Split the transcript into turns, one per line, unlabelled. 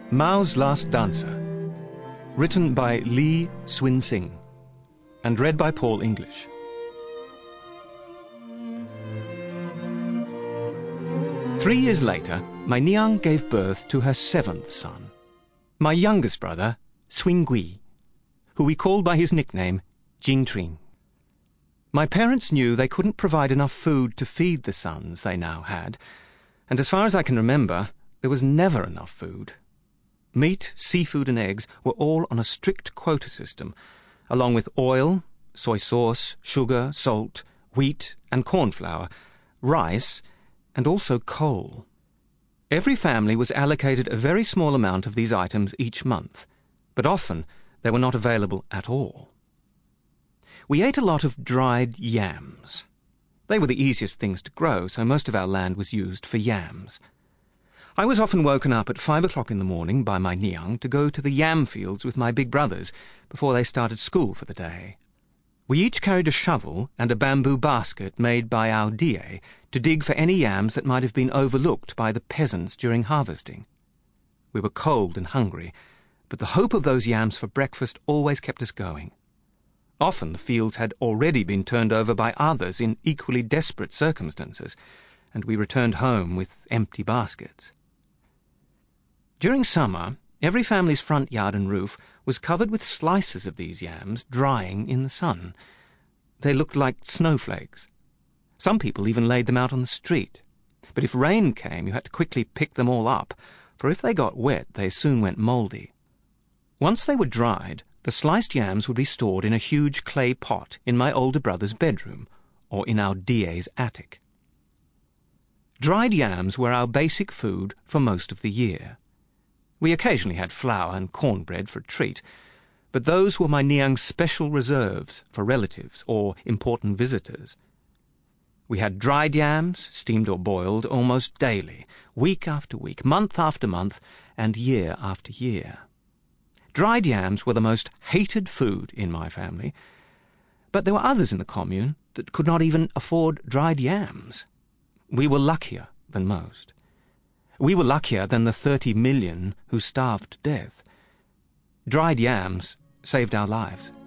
Mao's Last Dancer, written by Lee Swin Sing and read by Paul English. Three years later, my Niang gave birth to her seventh son, my youngest brother, Swing Gui, who we called by his nickname Jing Tring. My parents knew they couldn't provide enough food to feed the sons they now had, and as far as I can remember, there was never enough food. Meat, seafood and eggs were all on a strict quota system, along with oil, soy sauce, sugar, salt, wheat and corn flour, rice, and also coal. Every family was allocated a very small amount of these items each month, but often they were not available at all. We ate a lot of dried yams. They were the easiest things to grow, so most of our land was used for yams. I was often woken up at 5 o'clock in the morning by my Niang to go to the yam fields with my big brothers before they started school for the day. We each carried a shovel and a bamboo basket made by our DA to dig for any yams that might have been overlooked by the peasants during harvesting. We were cold and hungry, but the hope of those yams for breakfast always kept us going. Often the fields had already been turned over by others in equally desperate circumstances, and we returned home with empty baskets. During summer, every family's front yard and roof was covered with slices of these yams drying in the sun. They looked like snowflakes. Some people even laid them out on the street. But if rain came, you had to quickly pick them all up, for if they got wet, they soon went mouldy. Once they were dried, the sliced yams would be stored in a huge clay pot in my older brother's bedroom, or in our DA's attic. Dried yams were our basic food for most of the year. We occasionally had flour and cornbread for a treat, but those were my Niang's special reserves for relatives or important visitors. We had dried yams, steamed or boiled, almost daily, week after week, month after month, and year after year. Dried yams were the most hated food in my family, but there were others in the commune that could not even afford dried yams. We were luckier than most. We were luckier than the 30 million who starved to death. Dried yams saved our lives.